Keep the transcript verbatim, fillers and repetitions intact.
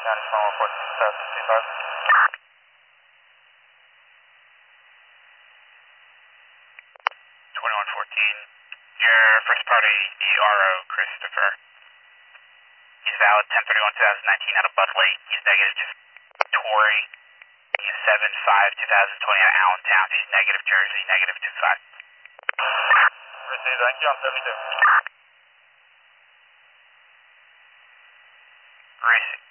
County Small Report six thousand two five. twenty-one fourteen. Your first party E R O, Christopher. He's valid ten thirty-one twenty nineteen out of Bud Lake. He's negative just Torrey. He's seven five twenty twenty out of Allentown. He's negative Jersey, negative two five. Received, thank you, on seventy-two. Racing.